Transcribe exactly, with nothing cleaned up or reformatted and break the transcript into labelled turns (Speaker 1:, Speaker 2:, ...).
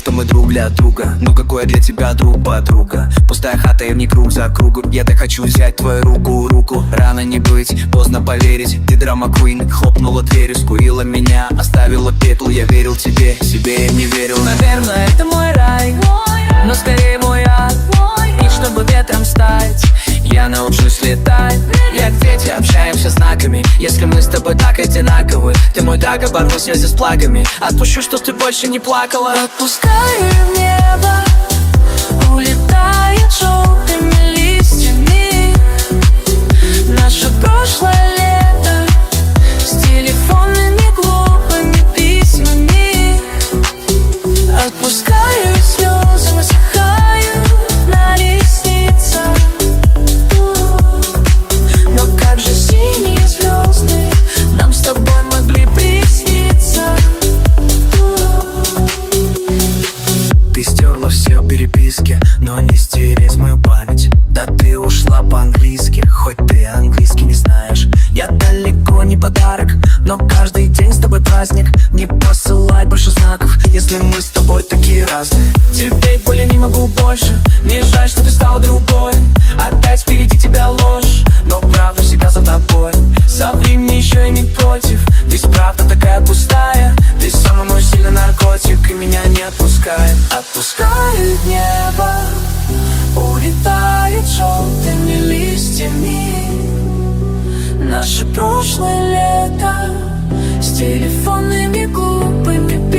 Speaker 1: кто мы друг для друга. Ну какой я для тебя друг, подруга? Пустая хата и мне круг за кругом. Я так хочу взять твою руку, руку. Рано не быть, поздно поверить. Ты драма квин, хлопнула дверью, скурила меня, оставила пепел. Я верил тебе, себе я не верил.
Speaker 2: Наверное, это мой рай, но скорее мой ад. И чтобы ветром стать, я научусь летать. Я дети, общаемся знаками. Если мы с тобой так одинаковы, ты мой договор, но связи с плагами. Отпущу, что ты больше не плакала.
Speaker 3: Отпускаю в небо, улетает желтыми листьями. Наше прошлое лето с телефонными глупыми письмами. Отпускаю слезы, высыхаю на ресницах. Но как же синие звезды нам с тобой могли присниться?
Speaker 1: Ты стерла все переписки, но не стереть мою память. Да ты ушла по-английски, хоть ты английский не знаешь. Я далеко не подарок, но каждый день с тобой праздник. Не посылай больше знаков, если мы с тобой такие разные. Терпеть боли не могу больше, мне жаль, что ты стала другой. Опять впереди тебя ложь, но правда всегда за тобой. Соври мне еще и не против, ты правда такая пустая. Ты самый мой сильный наркотик и меня не отпускает.
Speaker 3: Отпускаю в небо, улетает желтыми листьями. Наше прошлое лето с телефонными глупыми